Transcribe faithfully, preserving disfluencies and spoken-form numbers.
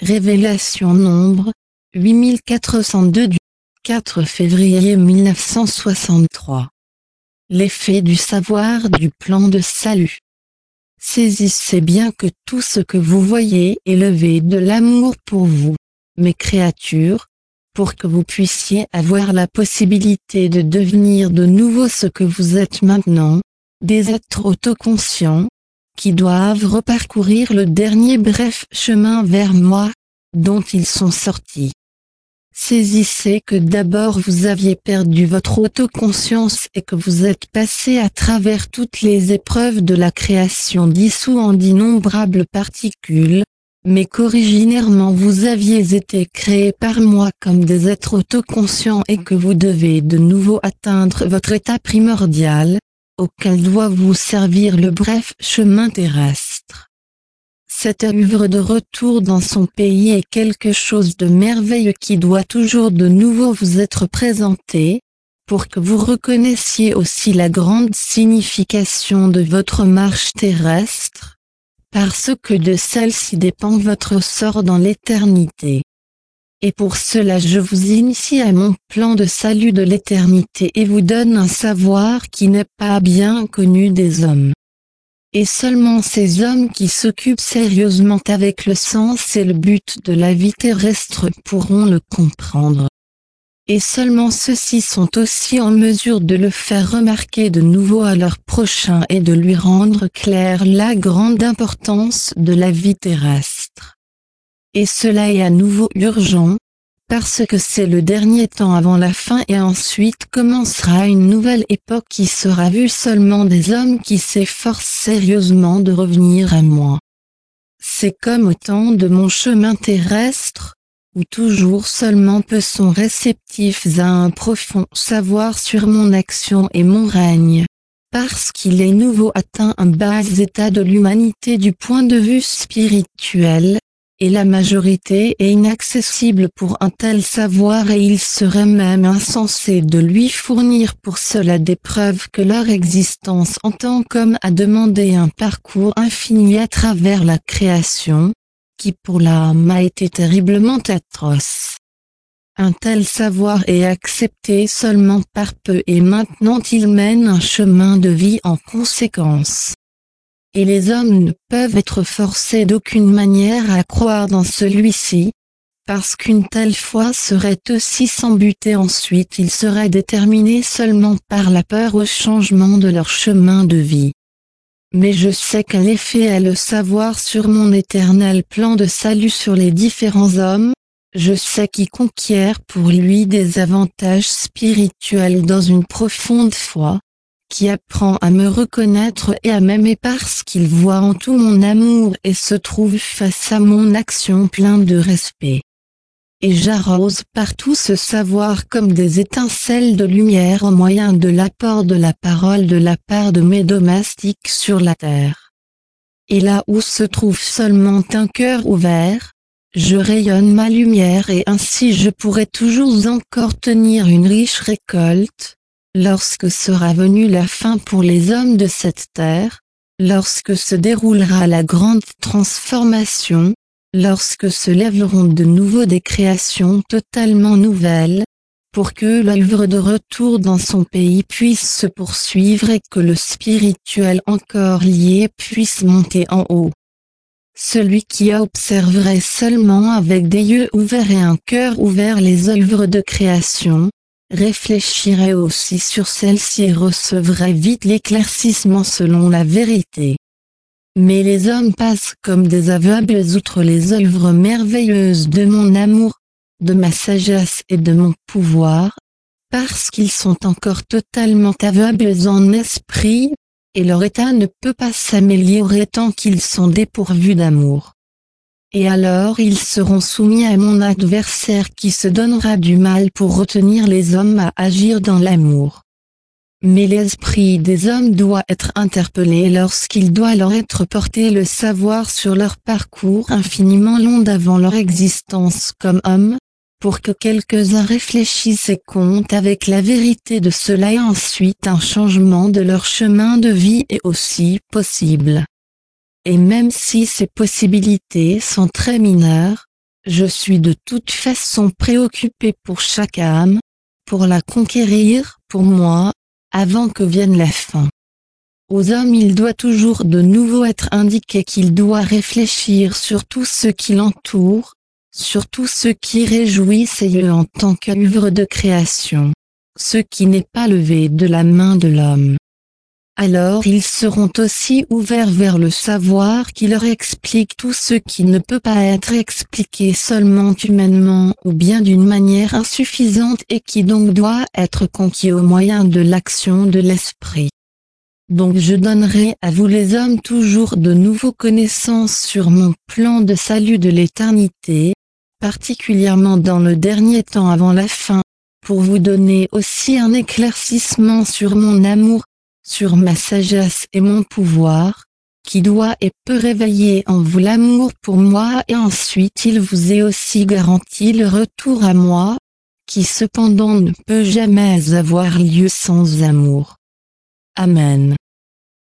Révélation nombre huit mille quatre cent deux du quatre février mille neuf cent soixante-trois. L'effet du savoir du plan de salut. Saisissez bien que tout ce que vous voyez est levé de l'amour pour vous, mes créatures, pour que vous puissiez avoir la possibilité de devenir de nouveau ce que vous êtes maintenant, des êtres autoconscients, qui doivent reparcourir le dernier bref chemin vers moi, dont ils sont sortis. Saisissez que d'abord vous aviez perdu votre autoconscience et que vous êtes passé à travers toutes les épreuves de la création dissous en d'innombrables particules, mais qu'originairement vous aviez été créé par moi comme des êtres autoconscients et que vous devez de nouveau atteindre votre état primordial, auquel doit vous servir le bref chemin terrestre. Cette œuvre de retour dans son pays est quelque chose de merveilleux qui doit toujours de nouveau vous être présenté, pour que vous reconnaissiez aussi la grande signification de votre marche terrestre, parce que de celle-ci dépend votre sort dans l'éternité. Et pour cela je vous initie à mon plan de salut de l'éternité et vous donne un savoir qui n'est pas bien connu des hommes. Et seulement ces hommes qui s'occupent sérieusement avec le sens et le but de la vie terrestre pourront le comprendre. Et seulement ceux-ci sont aussi en mesure de le faire remarquer de nouveau à leur prochain et de lui rendre claire la grande importance de la vie terrestre. Et cela est à nouveau urgent, parce que c'est le dernier temps avant la fin et ensuite commencera une nouvelle époque qui sera vue seulement des hommes qui s'efforcent sérieusement de revenir à moi. C'est comme au temps de mon chemin terrestre, où toujours seulement peu sont réceptifs à un profond savoir sur mon action et mon règne, parce qu'il est nouveau atteint un bas état de l'humanité du point de vue spirituel, et la majorité est inaccessible pour un tel savoir et il serait même insensé de lui fournir pour cela des preuves que leur existence entend comme à demander un parcours infini à travers la création, qui pour l'âme a été terriblement atroce. Un tel savoir est accepté seulement par peu et maintenant il mène un chemin de vie en conséquence. Et les hommes ne peuvent être forcés d'aucune manière à croire dans celui-ci, parce qu'une telle foi serait aussi sans but et ensuite ils seraient déterminés seulement par la peur au changement de leur chemin de vie. Mais je sais quel effet a le savoir sur mon éternel plan de salut sur les différents hommes, je sais qui conquiert pour lui des avantages spirituels dans une profonde foi, qui apprend à me reconnaître et à m'aimer parce qu'il voit en tout mon amour et se trouve face à mon action plein de respect. Et j'arrose partout ce savoir comme des étincelles de lumière au moyen de l'apport de la parole de la part de mes domestiques sur la terre. Et là où se trouve seulement un cœur ouvert, je rayonne ma lumière et ainsi je pourrai toujours encore tenir une riche récolte, lorsque sera venue la fin pour les hommes de cette terre, lorsque se déroulera la grande transformation, lorsque se lèveront de nouveau des créations totalement nouvelles, pour que l'œuvre de retour dans son pays puisse se poursuivre et que le spirituel encore lié puisse monter en haut. Celui qui observerait seulement avec des yeux ouverts et un cœur ouvert les œuvres de création, réfléchirait aussi sur celle-ci et recevrait vite l'éclaircissement selon la vérité. Mais les hommes passent comme des aveugles outre les œuvres merveilleuses de mon amour, de ma sagesse et de mon pouvoir, parce qu'ils sont encore totalement aveugles en esprit, et leur état ne peut pas s'améliorer tant qu'ils sont dépourvus d'amour. Et alors ils seront soumis à mon adversaire qui se donnera du mal pour retenir les hommes à agir dans l'amour. Mais l'esprit des hommes doit être interpellé lorsqu'il doit leur être porté le savoir sur leur parcours infiniment long d'avant leur existence comme hommes, pour que quelques-uns réfléchissent et comptent avec la vérité de cela et ensuite un changement de leur chemin de vie est aussi possible. Et même si ces possibilités sont très mineures, je suis de toute façon préoccupé pour chaque âme, pour la conquérir, pour moi, avant que vienne la fin. Aux hommes il doit toujours de nouveau être indiqué qu'il doit réfléchir sur tout ce qui l'entoure, sur tout ce qui réjouit ses yeux en tant qu'œuvre de création, ce qui n'est pas levé de la main de l'homme. Alors ils seront aussi ouverts vers le savoir qui leur explique tout ce qui ne peut pas être expliqué seulement humainement ou bien d'une manière insuffisante et qui donc doit être conquis au moyen de l'action de l'esprit. Donc je donnerai à vous les hommes toujours de nouveaux connaissances sur mon plan de salut de l'éternité, particulièrement dans le dernier temps avant la fin, pour vous donner aussi un éclaircissement sur mon amour, sur ma sagesse et mon pouvoir, qui doit et peut réveiller en vous l'amour pour moi et ensuite il vous est aussi garanti le retour à moi, qui cependant ne peut jamais avoir lieu sans amour. Amen.